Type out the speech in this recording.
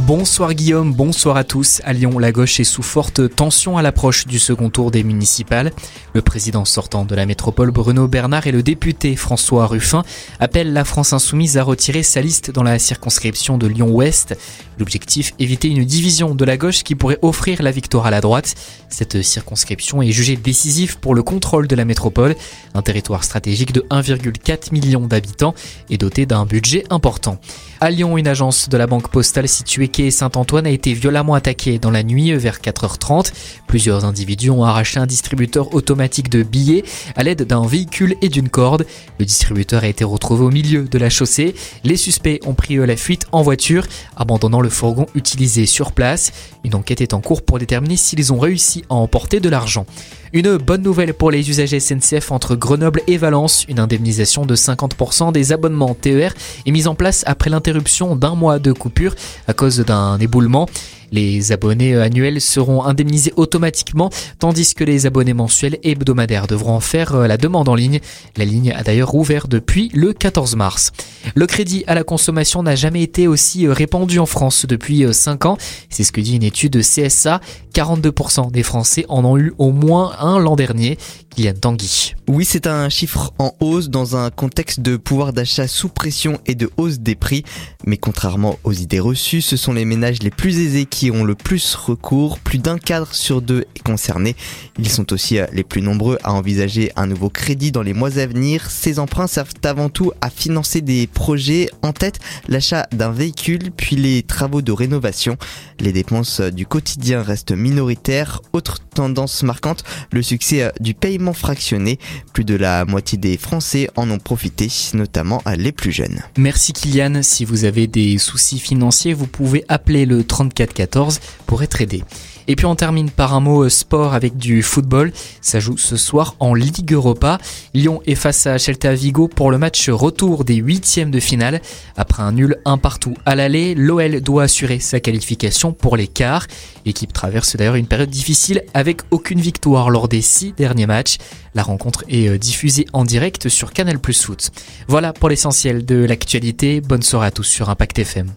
Bonsoir Guillaume, bonsoir à tous. À Lyon, la gauche est sous forte tension à l'approche du second tour des municipales. Le président sortant de la métropole Bruno Bernard et le député François Ruffin appellent la France Insoumise à retirer sa liste dans la circonscription de Lyon-Ouest. L'objectif, éviter une division de la gauche qui pourrait offrir la victoire à la droite. Cette circonscription est jugée décisive pour le contrôle de la métropole, un territoire stratégique de 1,4 million d'habitants et doté d'un budget important. À Lyon, une agence de la Banque Postale située quai Saint-Antoine a été violemment attaquée dans la nuit vers 4h30. Plusieurs individus ont arraché un distributeur automatique de billets à l'aide d'un véhicule et d'une corde. Le distributeur a été retrouvé au milieu de la chaussée. Les suspects ont pris la fuite en voiture, abandonnant le fourgon utilisé sur place. Une enquête est en cours pour déterminer s'ils ont réussi à emporter de l'argent. Une bonne nouvelle pour les usagers SNCF entre Grenoble et Valence. Une indemnisation de 50% des abonnements TER est mise en place après l'interruption d'un mois de coupure à cause d'un éboulement. Les abonnés annuels seront indemnisés automatiquement, tandis que les abonnés mensuels et hebdomadaires devront en faire la demande en ligne. La ligne a d'ailleurs ouvert depuis le 14 mars. Le crédit à la consommation n'a jamais été aussi répandu en France depuis 5 ans. C'est ce que dit une étude CSA. 42% des Français en ont eu au moins un l'an dernier. Kylian Tanguy. Oui, c'est un chiffre en hausse dans un contexte de pouvoir d'achat sous pression et de hausse des prix. Mais contrairement aux idées reçues, ce sont les ménages les plus aisés qui ont le plus recours. Plus d'un cadre sur deux est concerné. Ils sont aussi les plus nombreux à envisager un nouveau crédit dans les mois à venir. Ces emprunts servent avant tout à financer des projets. En tête, l'achat d'un véhicule, puis les travaux de rénovation. Les dépenses du quotidien restent minoritaires. Autre tendance marquante, le succès du paiement fractionné. Plus de la moitié des Français en ont profité, notamment les plus jeunes. Merci Kylian. Si vous avez des soucis financiers, vous pouvez appeler le 34 14 pour être aidé. Et puis on termine par un mot sport avec du football. Ça joue ce soir en Ligue Europa. Lyon est face à Celta Vigo pour le match retour des 8e de finale. Après un nul 1-1 à l'aller, l'OL doit assurer sa qualification pour les quarts. L'équipe traverse d'ailleurs une période difficile avec aucune victoire lors des 6 derniers matchs. La rencontre est diffusée en direct sur Canal+ Foot. Voilà pour l'essentiel de l'actualité. Bonne soirée à tous sur Impact FM.